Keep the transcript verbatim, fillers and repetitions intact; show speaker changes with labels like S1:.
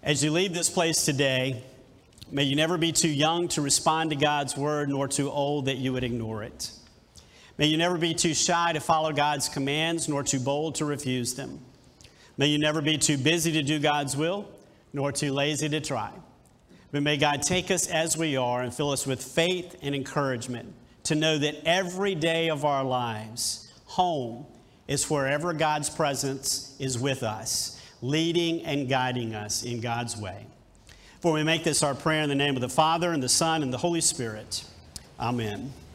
S1: As you leave this place today, may you never be too young to respond to God's word, nor too old that you would ignore it. May you never be too shy to follow God's commands, nor too bold to refuse them. May you never be too busy to do God's will, nor too lazy to try. But may God take us as we are and fill us with faith and encouragement to know that every day of our lives, home is wherever God's presence is with us, leading and guiding us in God's way. For we make this our prayer in the name of the Father, and the Son, and the Holy Spirit. Amen.